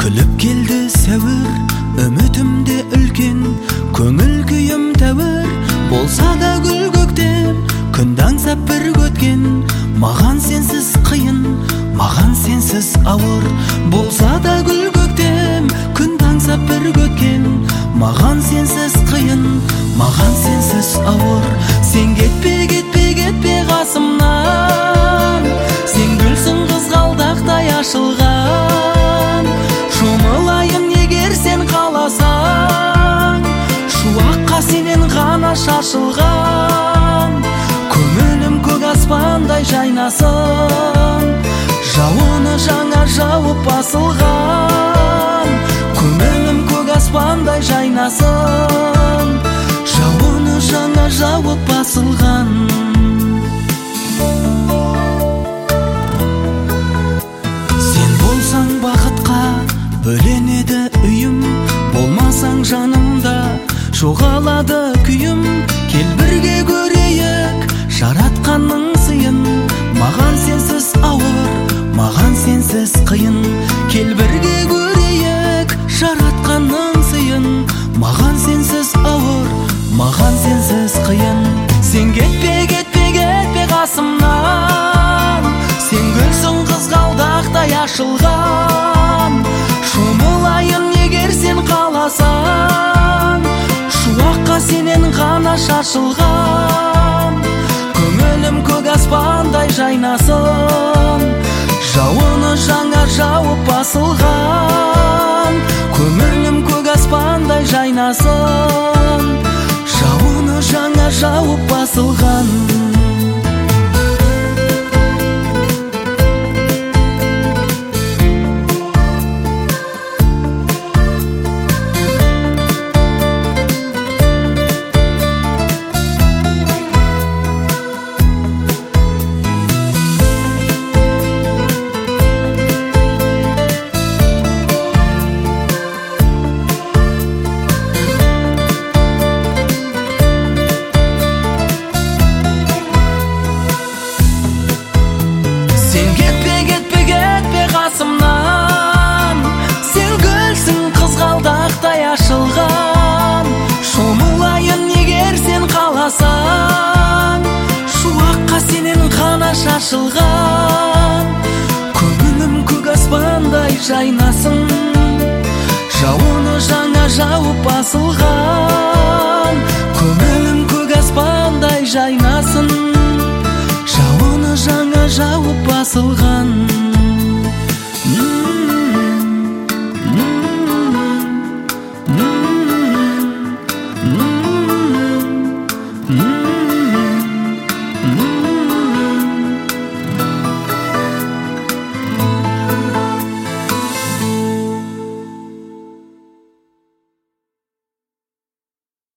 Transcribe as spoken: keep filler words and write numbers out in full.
Күліп келді сәуір, үмітімде үлкен, көңіл күйім тәуір, болса да гүл көктем, күнді аңсап бір өткен. Маған сенсіз қиын, маған сенсіз ауыр, болса да гүл көктем, күнді аңсап бір өткен. Маған сенсіз қиын, маған сенсіз ауыр. Сен кетпе, кетпе, кетпе қасымнан, сен гүлсің қызғалдақтай ашылған. Шомылайын егер сен қаласаң, шуаққа сенен ғана шашылған. Көңілім көк аспандай жайнасын, жауыны жаңа жауып басылған. Көңілім көк аспандай жайнасын, жауыны жаңа жауып басылған. Сен болсаң бақытқа бөленеді үйім, болмасаң жанымда жоғалады күйім. Кел бірге көрейік жаратқанның сыйын, маған сенсіз ауыр, маған сенсіз қиын. Кел бірге көрейік жаратқанның сыйын, маған сенсіз ауыр, маған сенсіз қиын. Сен кетпе, кетпе, кетпе қасымнан, сен гүлсің қызғалдақтай ашылған. Шомылайын егер сен қаласаң, шуаққа сенен ғана шашылған. Көңілім көк аспандай жайнасын, жауыны жаңа жауып басылған. Көңілім көк аспандай жайнасын, жауыны жаңа жауып басылған. Сен кетпе, кетпе, кетпе қасымнан, сен гүлсің қызғалдақтай ашылған. Шомылайын егер сен қаласаң, шуаққа сенен ғана шашылған. Көңілім көк аспандай жайна